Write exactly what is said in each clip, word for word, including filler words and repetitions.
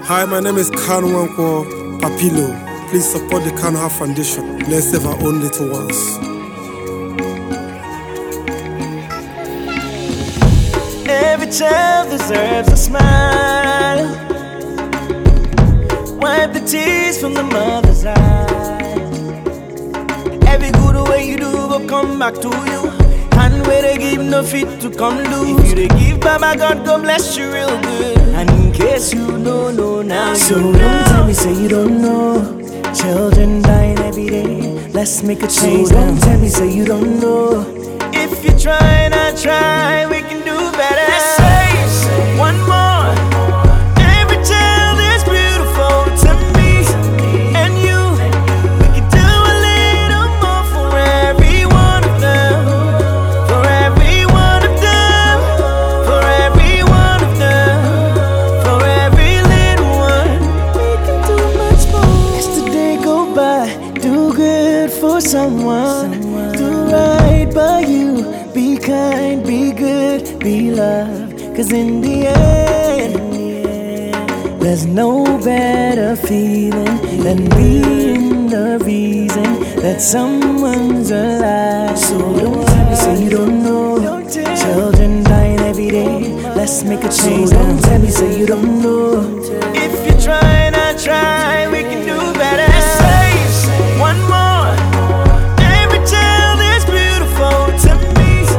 Hi, my name is Kanu Nwankwo Papilo. Please support the Kanu Heart Foundation. Let's save our own little ones. Every child deserves a smile. Wipe the tears from the mother's eyes. Every good way you do will come back to you. And where they give no fit to come lose. If you they give, Baba God go bless you real good. And in case you don't know now, so you know. Don't tell me say you don't know. Children dying every day. Let's make a change. So don't tell me say you don't know. If you try and I try, we can do better. Let's say one more. Every child is beautiful to me and you. We can do a little more for every one of them. For every one of them. For every one of them. For every little one. We can do much more. As the day go by, do good for someone. Do right by you. Be kind, be good, be loved. Cause in the end, there's no better feeling than being the reason that someone's alive. So don't tell me say you don't know. Children dying every day. Let's make a change. So don't tell me say you don't know. If you try and I try, we can do better. Say one more. Every child is beautiful to me.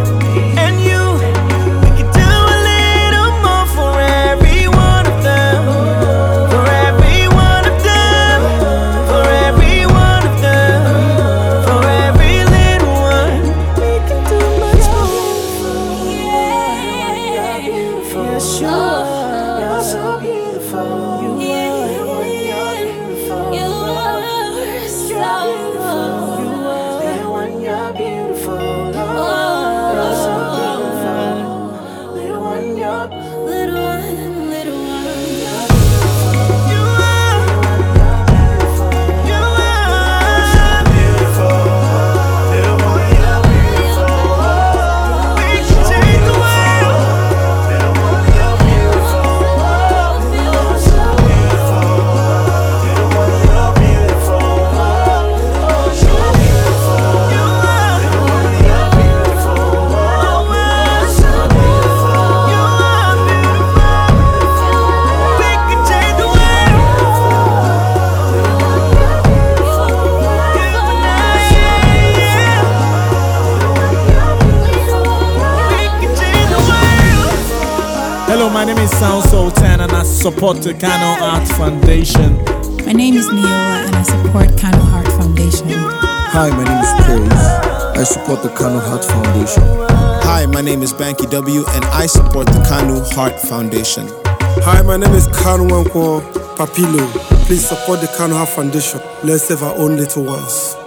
Hello, my name is Sound Sultan and I support the Kanu Heart Foundation. My name is Neola and I support Kanu Heart Foundation. Hi, my name is Praise. I support the Kanu Heart Foundation. Hi, my name is Banky W and I support the Kanu Heart Foundation. Hi, my name is Kanu Nwankwo Papilo. Please support the Kanu Heart Foundation. Let's save our own little ones.